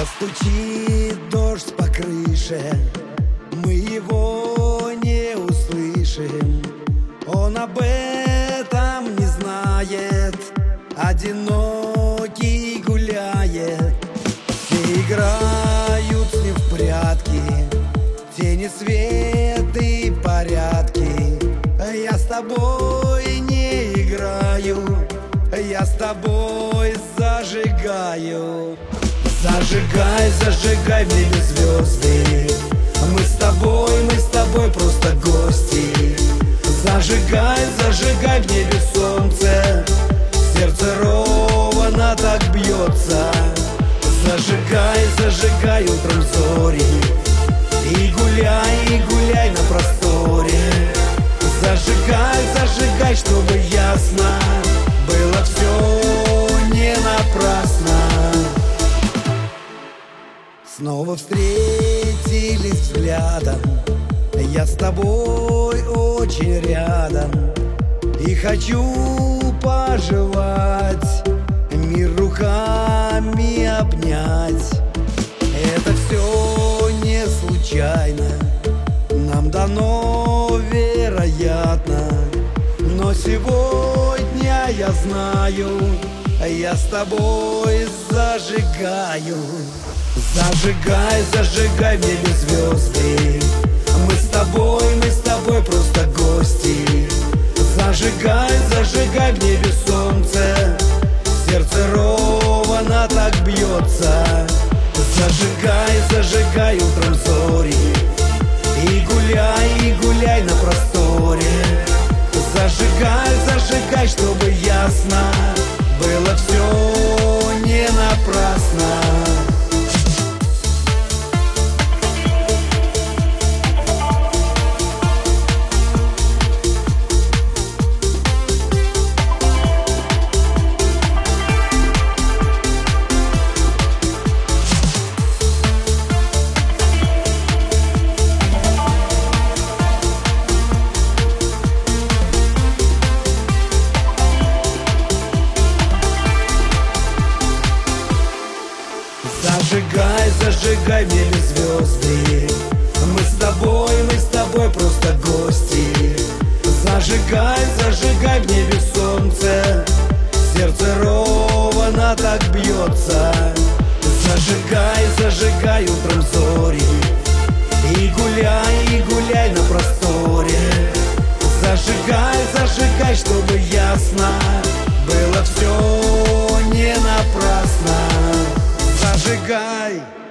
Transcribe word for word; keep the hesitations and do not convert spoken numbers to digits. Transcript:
Постучит дождь по крыше, мы его не услышим. Он об этом не знает, одинокий гуляет. Все играют с ним в прятки, тени, свет и порядки. Я с тобой не играю, я с тобой зажигаю. Зажигай, зажигай в небе звезды, мы с тобой, мы с тобой просто гости. Зажигай, зажигай в небе солнце, сердце ровно так бьется. Зажигай, зажигай утром зори, и гуляй, и гуляй на просторе. Зажигай, зажигай, чтобы ясно было все не напрасно. Снова встретились взглядом, я с тобой очень рядом, и хочу пожелать, мир руками обнять. Это все не случайно, нам дано вероятно, но сегодня я знаю, я с тобой зажигаю. Зажигай, зажигай в небе звезды, мы с тобой, мы с тобой просто гости. Зажигай, зажигай в небе солнце, сердце ровно так бьется. Зажигай, зажигай утром зори, и гуляй, и гуляй на просторе. Зажигай, зажигай, чтобы ясно было все не напрасно. Зажигай, зажигай в небе звезды, мы с тобой, мы с тобой просто гости. Зажигай, зажигай в небе солнце, сердце ровно так бьется. Зажигай, зажигай утром зори, и гуляй, и гуляй на просторе. Зажигай, зажигай, чтобы ясно было все не напрасно. Зажигай.